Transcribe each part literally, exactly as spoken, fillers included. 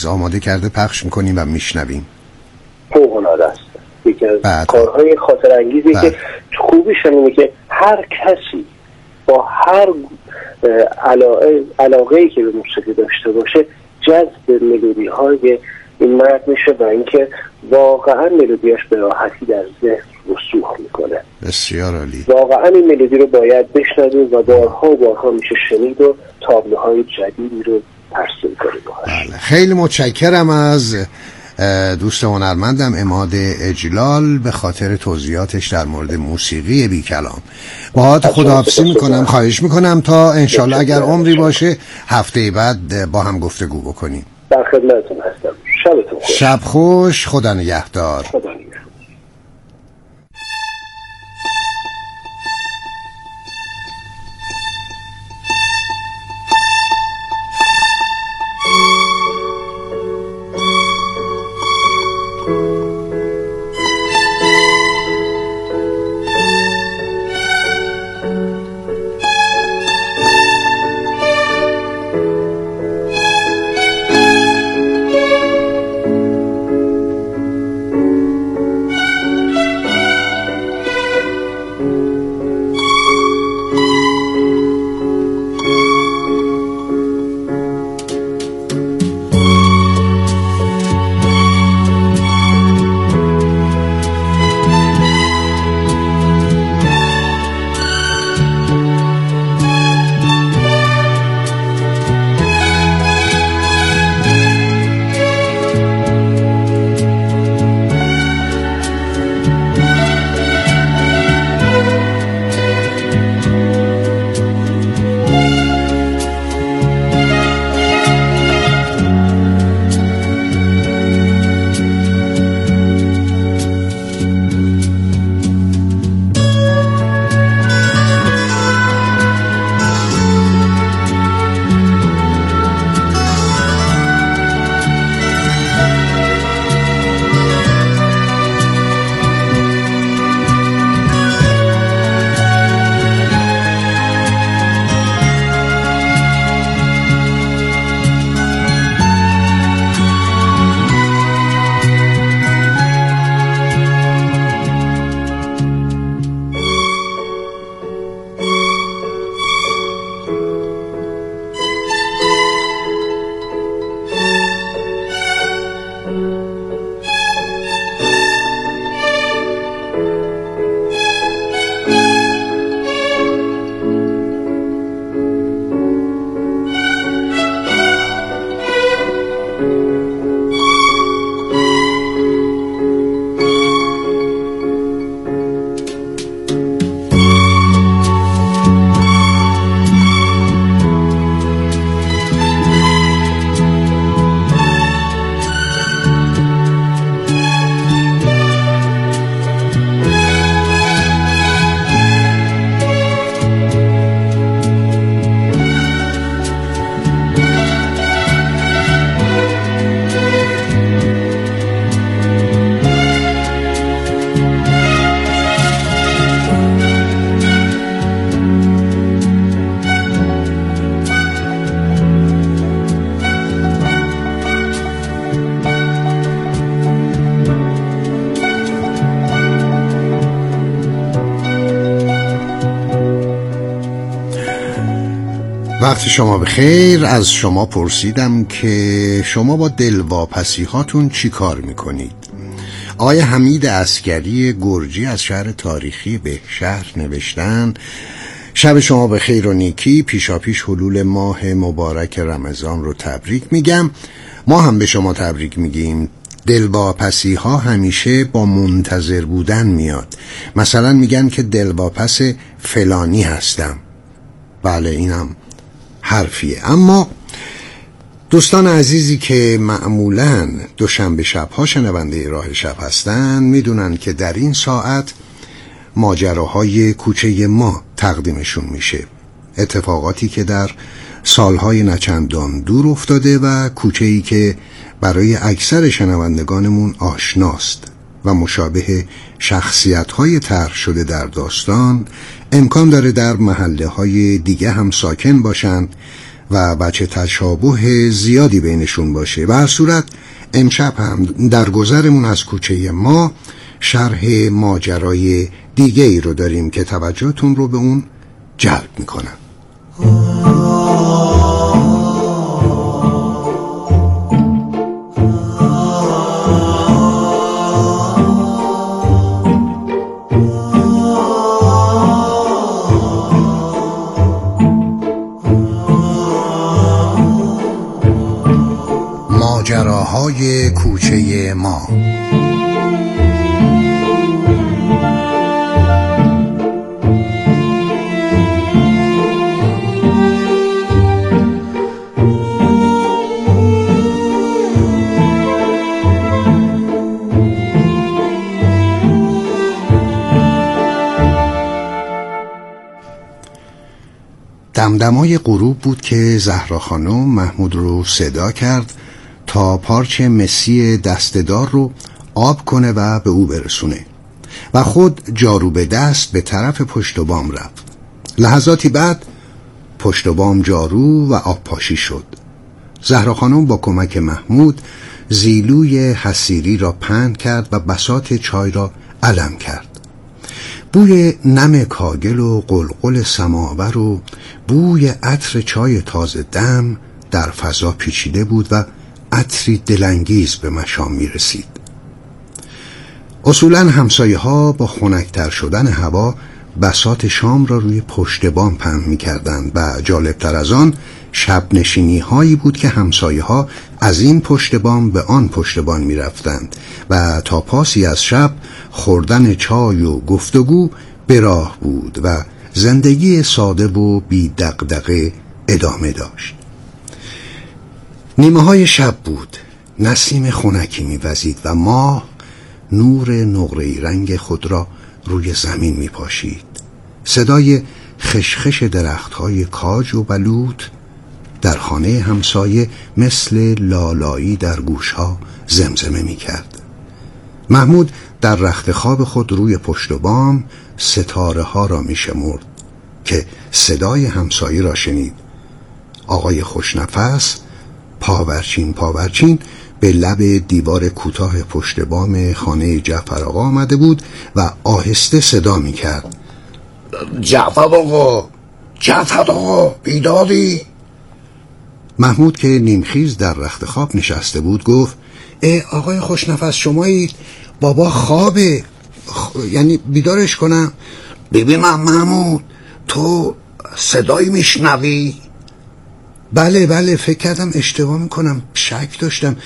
آماده کرده پخش میکنیم و میشنویم. فوق‌العاده است. یکی از بعد. کارهای خاطر انگیزی بعد. که خوبیش اینه که هر کسی با هر علاقه علاقه‌ای که به موسیقی داشته باشه جذب ملودی های این مرد میشه و اینکه واقعا ملودیاش به راحتی در ذهن رسوخ میکنه. بسیار عالی. واقعا این ملودی رو باید بشنویم و بارها و بارها میشه شنید و تابلوهای جدیدی رو ترسیم کنیم. بله. خیلی متشکرم از دوست هنرمندم عماد اجلال به خاطر توضیحاتش در مورد موسیقی بی کلام. باهات خداحافظی میکنم. خواهش میکنم تا انشالله اگر عمری باشه هفته بعد با هم گفتگو بکنیم. در خدمتتون هستم. شبتون خوش. شب خوش. خدا نگهدار. خدا نگهدار. وقت شما بخیر. از شما پرسیدم که شما با دلواپسی هاتون چی کار میکنید؟ آقای حمید عسکری گرجی از شهر تاریخی بهشهر نوشتن: شب شما بخیر و نیکی. پیشا پیش حلول ماه مبارک رمضان رو تبریک میگم. ما هم به شما تبریک میگیم. دلواپسی ها همیشه با منتظر بودن میاد. مثلا میگن که دلواپس فلانی هستم. بله اینم حرفیه. اما دوستان عزیزی که معمولاً دوشنبه شب‌ها شنونده راه شب هستن میدونن که در این ساعت ماجراهای کوچه ما تقدیمشون میشه. اتفاقاتی که در سالهای نچندان دور افتاده و کوچه‌ای که برای اکثر شنوندگانمون آشناست و مشابه شخصیت‌های طرح شده در داستان امکان داره در محله‌های دیگه هم ساکن باشند و بچه تشابه زیادی بینشون باشه. به هر صورت امشب هم در گذرمون از کوچه ما شرح ماجرای دیگه ای رو داریم که توجهتون رو به اون جلب میکنم. ماجراهای کوچه ما. دمدمای غروب بود که زهرا خانم محمود رو صدا کرد تا پارچ مسی دستدار رو آب کنه و به او برسونه و خود جارو به دست به طرف پشت بام رفت. لحظاتی بعد پشت بام جارو و آب پاشی شد. زهرا خانم با کمک محمود زیلوی حصیری را پهن کرد و بساط چای را علم کرد. بوی نم کاگل و قلقل سماور و بوی عطر چای تازه دم در فضا پیچیده بود و عطری دلانگیز به مشام می رسید. اصولاً همسایه ها با خنک‌تر شدن هوا بساط شام را روی پشت بام پهن می کردند و جالبتر از آن شب نشینی هایی بود که همسایه ها از این پشت بام به آن پشت بام می رفتند و تا پاسی از شب خوردن چای و گفتگو به راه بود و زندگی ساده و بی دغدغه ادامه داشت. نیمه های شب بود. نسیم خنکی می وزید و ماه نور نقره‌ای رنگ خود را روی زمین می پاشید. صدای خشخش درختهای کاج و بلوط در خانه همسایه مثل لالایی در گوشها زمزمه می کرد. محمود در رخت خواب خود روی پشت بام ستاره ها را می شمرد که صدای همسایه را شنید. آقای خوشنفس پاورچین پاورچین به لب دیوار کوتاه پشت بام خانه جعفر آقا آمده بود و آهسته صدا می کرد: جعفر آقا، جعفر آقا، بیداری؟ محمود که نیمخیز در رخت خواب نشسته بود گفت: ای آقای خوشنفس شمایید؟ بابا خوابه، خ... یعنی بیدارش کنم؟ ببینم محمود، تو صدایی میشنوی؟ بله بله، فکر کردم اشتباه میکنم، شک داشتم،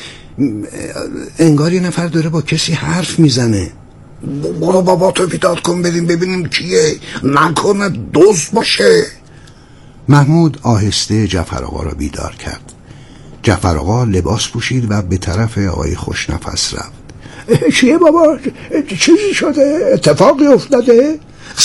انگار یه نفر داره با کسی حرف میزنه. برو بابا تو بیدار کن بریم ببینیم کیه، نکنه دوست باشه. محمود آهسته جعفر آقا را بیدار کرد. جعفر آقا لباس پوشید و به طرف آقای خوشنفس رفت. چیه بابا؟ چیزی شده؟ اتفاقی افتاده؟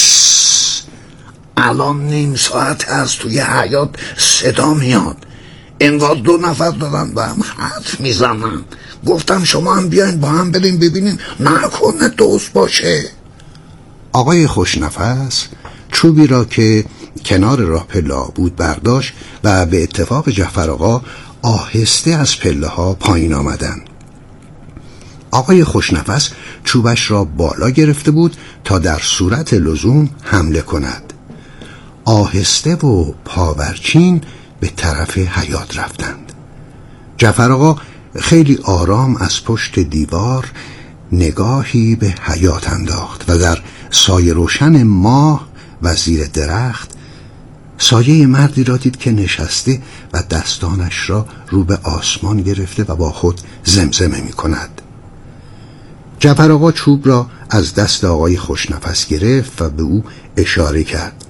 الان نیم ساعت از توی حیاط صدا میاد، انگار دو نفر دارن با هم حرف میزنن. گفتم شما هم بیاین با هم بریم ببینیم، نکنه دوست باشه. آقای خوشنفس چوبی را که کنار راه پله بود برداشت و به اتفاق جعفر آقا آهسته از پله ها پایین آمدن. آقای خوشنفس چوبش را بالا گرفته بود تا در صورت لزوم حمله کند. آهسته و پاورچین به طرف حیاط رفتند. جعفر آقا خیلی آرام از پشت دیوار نگاهی به حیاط انداخت و در سایه روشن ماه و زیر درخت سایه مردی را دید که نشسته و دستانش را رو به آسمان گرفته و با خود زمزمه می کند. جعفر آقا چوب را از دست آقای خوشنفس گرفت و به او اشاره کرد.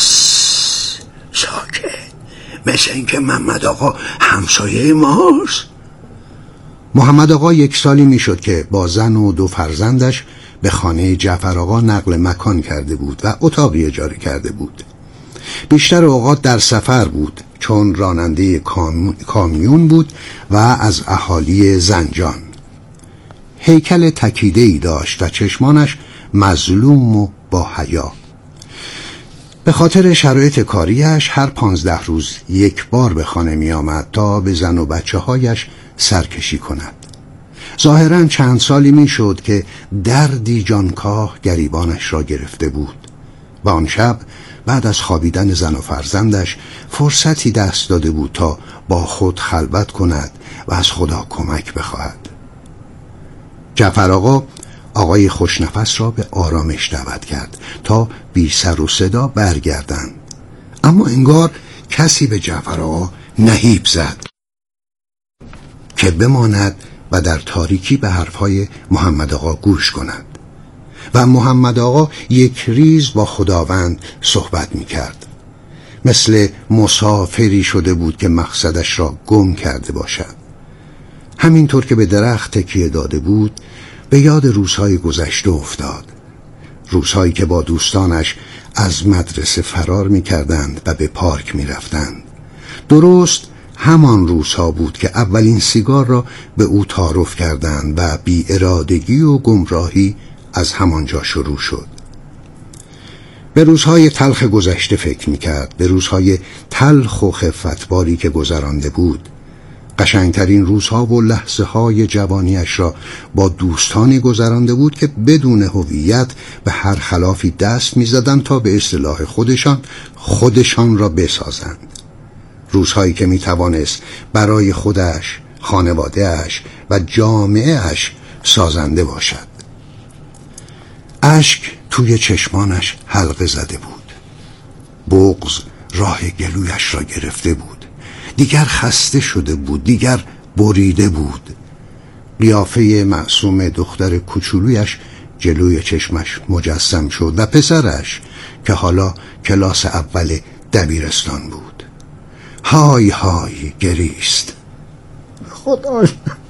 ساکت، مثل اینکه محمد آقا همسایه ماست. محمد آقا یک سالی می شد که با زن و دو فرزندش به خانه جعفر آقا نقل مکان کرده بود و اتاقی اجاره کرده بود. بیشتر اوقات در سفر بود چون راننده کامیون بود و از اهالی زنجان. هیکل تکیده‌ای داشت و چشمانش مظلوم و با حیا. به خاطر شرایط کاریش هر پانزده روز یک بار به خانه می آمد تا به زن و بچه هایش سرکشی کند. ظاهراً چند سالی می شد که دردی جانکاه گریبانش را گرفته بود و آن شب بعد از خوابیدن زن و فرزندش فرصتی دست داده بود تا با خود خلوت کند و از خدا کمک بخواهد. جعفر آقا آقای خوشنفس را به آرامش دعوت کرد تا بی سر و صدا برگردند، اما انگار کسی به جعفر آقا نهیب زد که بماند و در تاریکی به حرفهای محمد آقا گوش کند. و محمد آقا یک ریز با خداوند صحبت می کرد، مثل مسافری شده بود که مقصدش را گم کرده باشد. همینطور که به درخت تکیه داده بود به یاد روزهای گذشته افتاد، روزهایی که با دوستانش از مدرسه فرار می کردند و به پارک می رفتند. درست همان روزها بود که اولین سیگار را به او تعارف کردند و بی ارادگی و گمراهی از همانجا شروع شد. به روزهای تلخ گذشته فکر می کرد، به روزهای تلخ و خفتباری که گذرانده بود. قشنگترین روزها و لحظه های جوانیش را با دوستانی گذرانده بود که بدون هویت به هر خلافی دست می زدند تا به اصطلاح خودشان خودشان را بسازند. روزهایی که می توانست برای خودش، خانوادهش و جامعهش سازنده باشد. اشک توی چشمانش حلقه زده بود. بغض راه گلویش را گرفته بود. دیگر خسته شده بود، دیگر بریده بود. قیافه معصوم دختر کوچولویش جلوی چشمش مجسم شد و پسرش که حالا کلاس اول دبیرستان بود. های های گریست. خدایا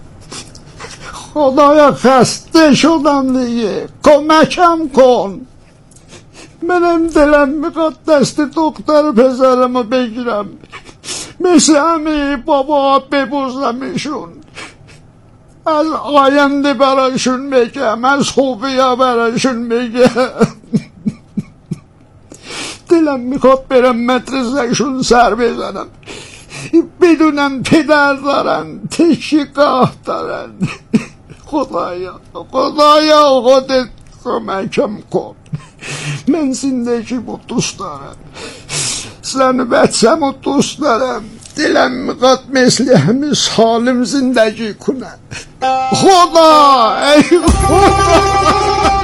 خدایا خسته شدم دیگه، کمکم کن. منم دلم میخواد دست دختر پسرمو بگیرم، مثل همه بابا ببوزمشون، از آینده براشون بگم، از خوبیا براشون بگم. دلم میخواد برم مدرسهشون سر بزنم، بدونم پدر دارن، تشیگاه دارن. خدایا خدایا خودت کمکم کن. من زندگی رو دوست دارم، زن و بچم رو دوست دارم، دلم میخواد مثل همه سالم زندگی کنم. خدا ای خدا.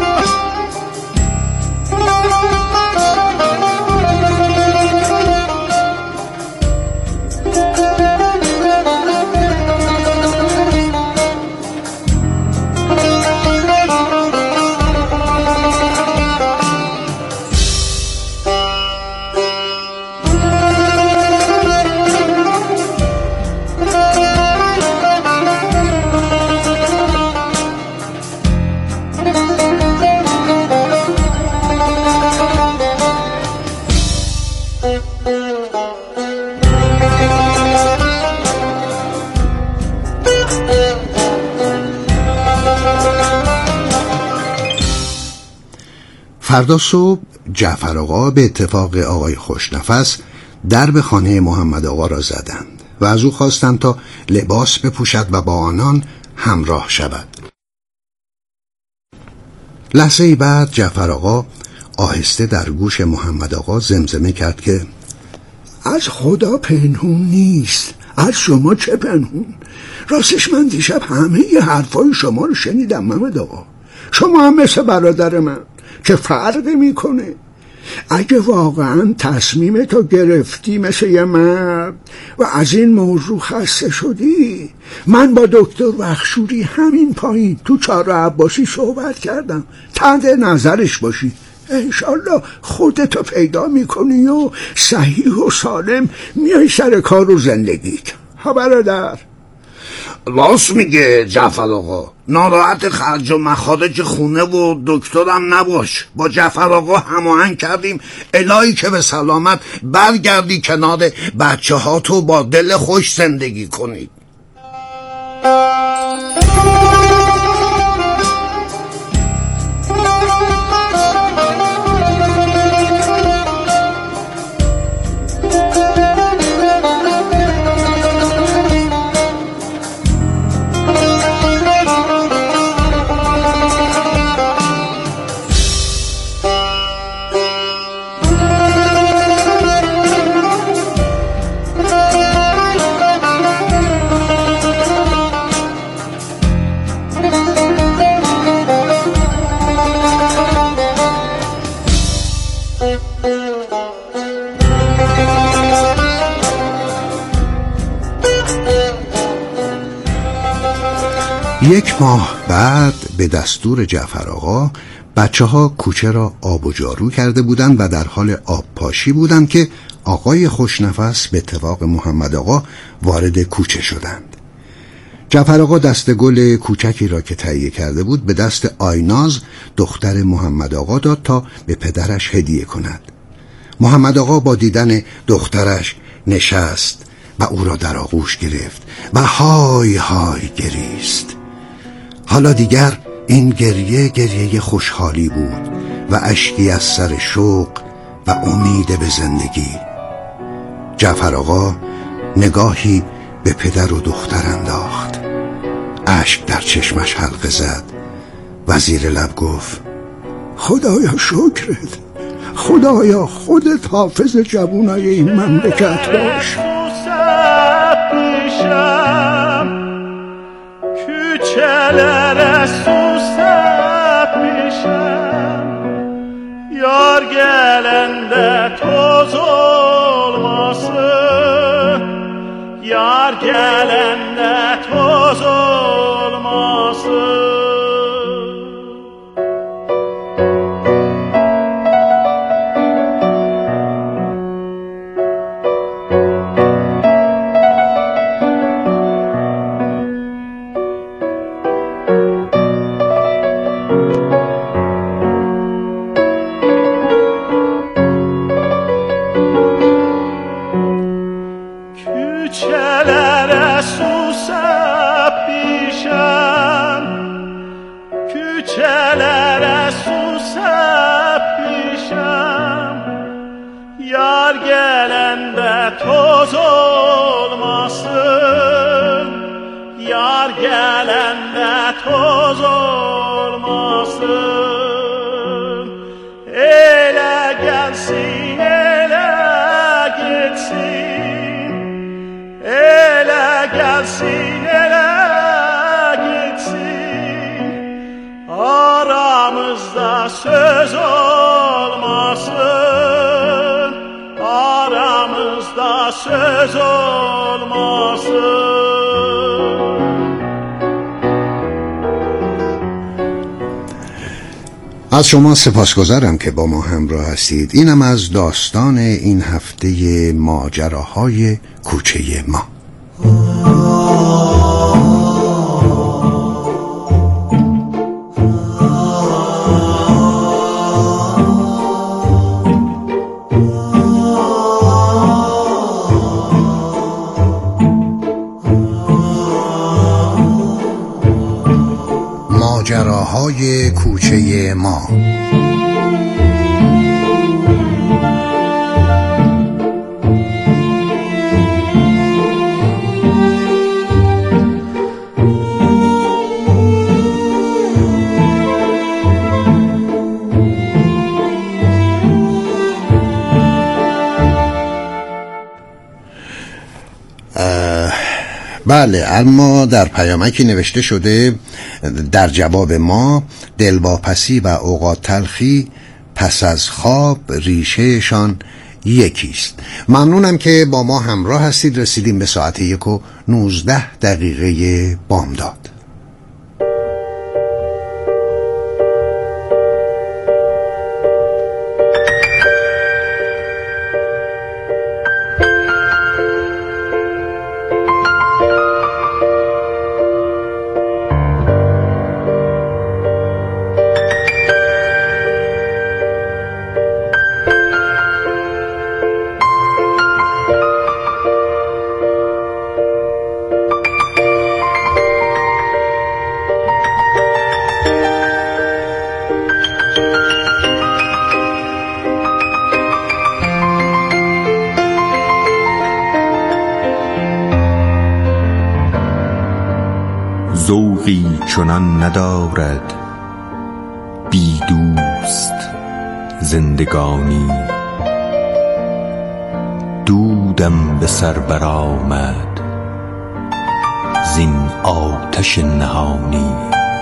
فردا صبح جعفر آقا به اتفاق آقای خوشنفس درب خانه محمد آقا را زدند و از او خواستند تا لباس بپوشد و با آنان همراه شود. لحظه بعد جعفر آقا آهسته در گوش محمد آقا زمزمه کرد که از خدا پنهون نیست، از شما چه پنهون؟ راستش من دیشب همه ی حرفای شما رو شنیدم محمد آقا. شما هم مثل برادر من، چه فرقی میکنه؟ اگه واقعا تصمیم تو گرفتی مثل یه مرد و از این موضوع خسته شدی، من با دکتر بخشوری همین پایین تو چهار عباسی صحبت کردم، تحت نظرش باشی. انشالله خودتو پیدا میکنی و صحیح و سالم میای سر کار و زندگیت. ها برادر؟ راست میگه جعفر آقا، ناراحت خرج و مخارج خونه و دکترم نباش. با جعفر آقا هماهنگ کردیم الهی که به سلامت برگردی کنار بچه ها تو با دل خوش زندگی کنید. یک ماه بعد به دستور جعفر آقا بچه ها کوچه را آب و جارو کرده بودند و در حال آب پاشی بودند که آقای خوشنفس به اتفاق محمد آقا وارد کوچه شدند. جعفر آقا دست گل کوچکی را که تهیه کرده بود به دست آیناز دختر محمد آقا داد تا به پدرش هدیه کند. محمد آقا با دیدن دخترش نشست و او را در آغوش گرفت و های های گریست. حالا دیگر این گریه گریه خوشحالی بود و اشکی از سر شوق و امید به زندگی. جعفر آقا نگاهی به پدر و دختر انداخت، اشک در چشمش حلقه زد و زیر لب گفت خدایا شکرت، خدایا خودت حافظ جوانای این مملکت باش. Küçelere susep işem, yar gelende toz olmasın, yar gelende toz olmasın. Yar gelende toz olmasın, yar gelende toz olmasın. Ele gelsin, ele gitsin, ele gelsin, ele gitsin. Aramızda söz olmasın, aramızda söz olmasın. از شما سپاسگزارم که با ما همراه هستید. اینم از داستان این هفته ماجراهای کوچه ما. ماجراهای کوچه ما. بله، اما در پیامکی نوشته شده در جواب ما دلواپسی و اوقات تلخی پس از خواب ریشهشان یکیست. ممنونم که با ما همراه هستید. رسیدیم به ساعت یک و نوزده دقیقه بامداد. ذوقی چنان ندارد بی دوست زندگانی. دودم به سر برآمد زین آتش نهانی.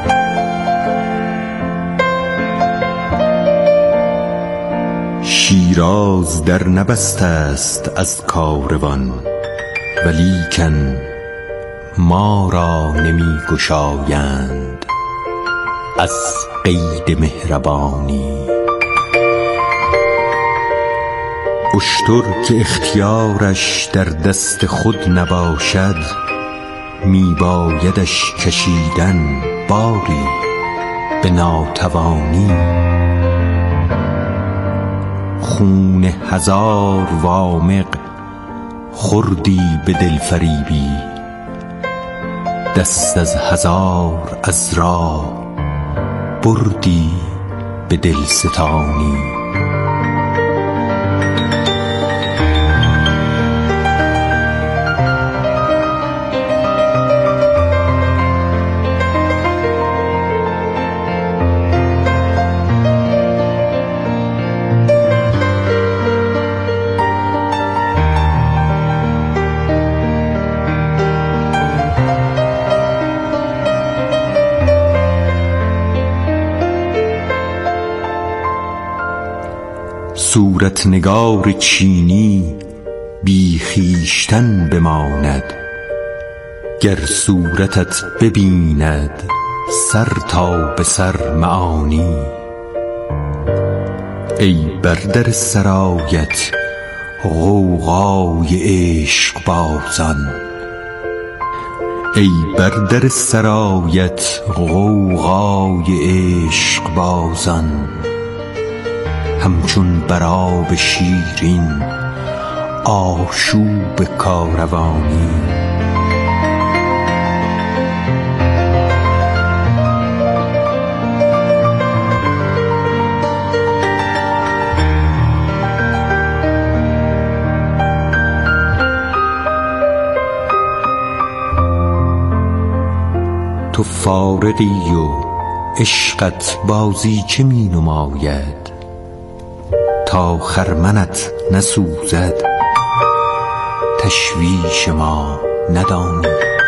شیراز در نبسته است از کاروان، ولیکن ما را نمی گشایند از قید مهربانی. اشتر که اختیارش در دست خود نباشد می بایدش کشیدن باری به ناتوانی. خون هزار وامق خوردی به دلفریبی، دست از هزار عذرا بردی به دلستانی. صورت نگار چینی بی خویشتن بماند، گر صورتت ببیند سر تا به سر معانی. ای بر در سرایت غوغای عشق بازان، ای بر در سرایت غوغای عشق بازان. همچون براب شیرین آشوب کاروانی. تو فارغی و عشقت بازی چه می نماید، تا خرمنت نسوزد تشویش ما ندانی.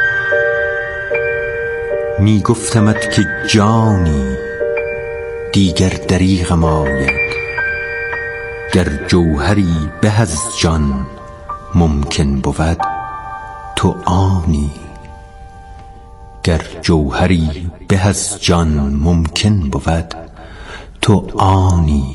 می گفتمت که جانی دیگر دریغم آید، گر جوهری به از جان ممکن بود تو آنی. گر جوهری به از جان ممکن بود تو آنی.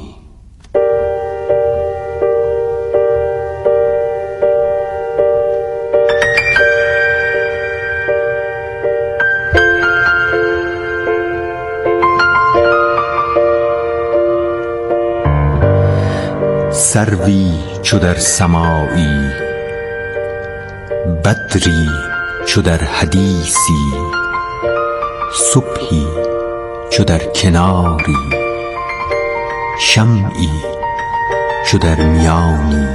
سروی چو در سمایی، بدری چو در حدیثی، صبحی چو در کناری، شمعی چو در میانی.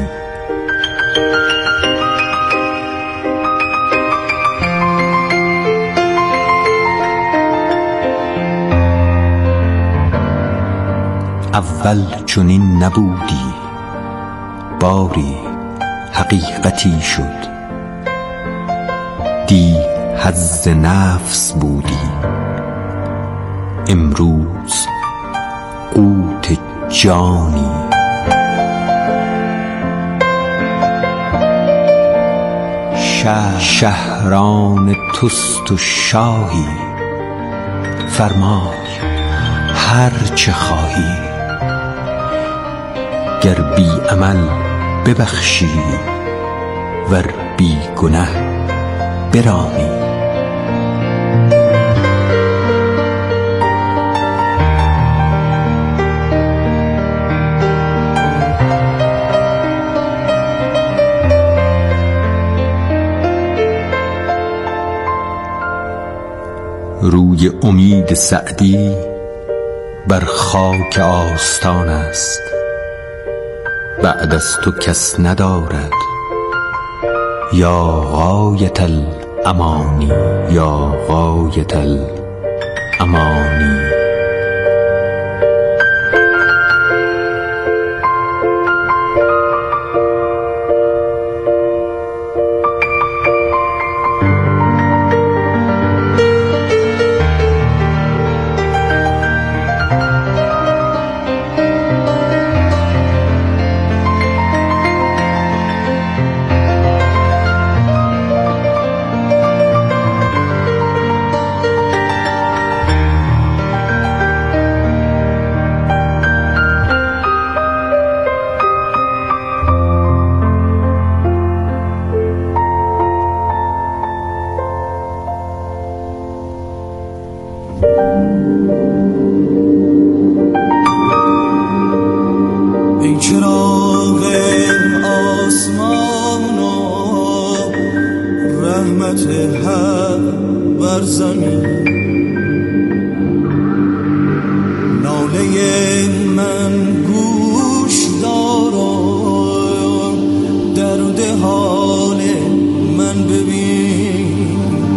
اول چنین نبودی، باری حقیقتی شد. دی حظ نفس بودی، امروز قوت جانی. شهر شهران توست و شاهی، فرمای هر چه خواهی. گر بی عمل ببخشی ور بی گنه برانی. روی امید سعدی بر خاک آستان است، بعد از تو کس ندارد یا غایت الامانی، یا غایت الامانی. ای چراغ آسمان و رحمت حق بر زمین، ناله من گوش دارم، درد حال من ببین.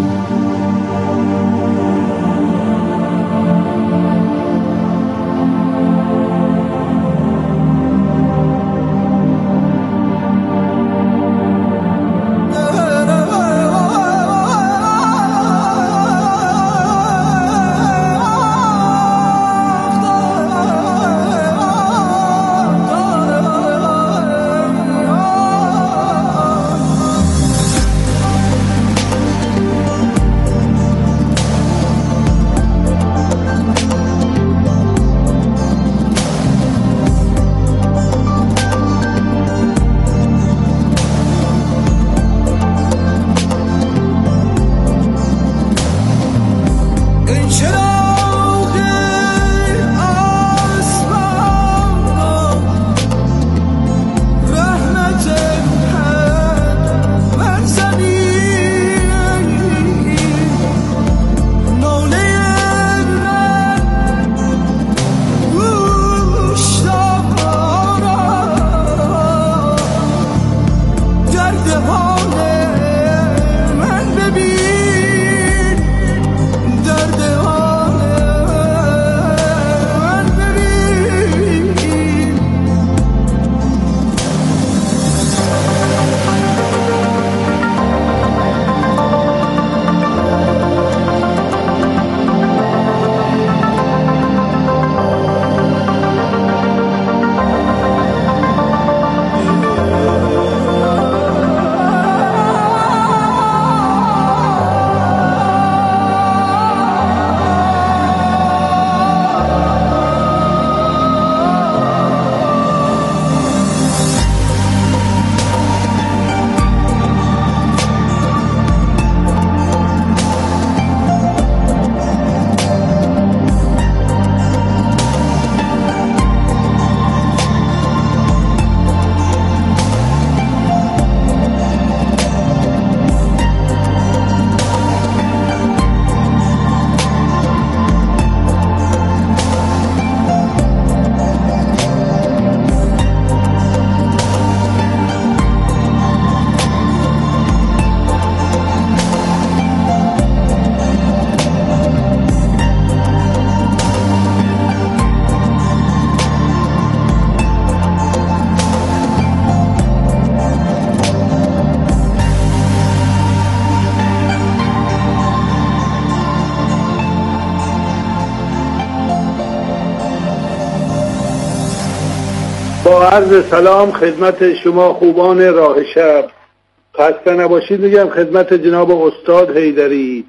با عرض سلام خدمت شما خوبان راه شب، خسته نباشید میگم خدمت جناب استاد حیدری.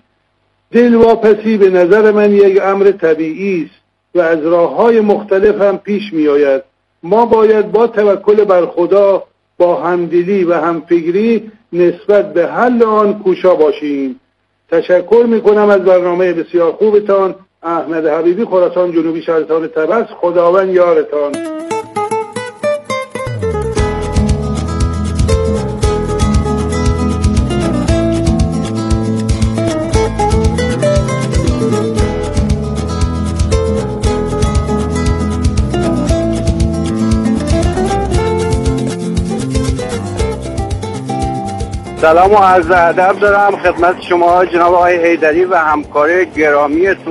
دلواپسی به نظر من یک امر طبیعی است و از راه‌های مختلف هم پیش میآید. ما باید با توکل بر خدا، با همدلی و همفکری نسبت به حل آن کوشا باشیم. تشکر میکنم از برنامه بسیار خوبتان. احمد حبیبی، خراسان جنوبی، شهرستان طبس. خداوند یارتان. سلام و عرض ادب دارم خدمت شما جناب آقای حیدری و همکار گرامی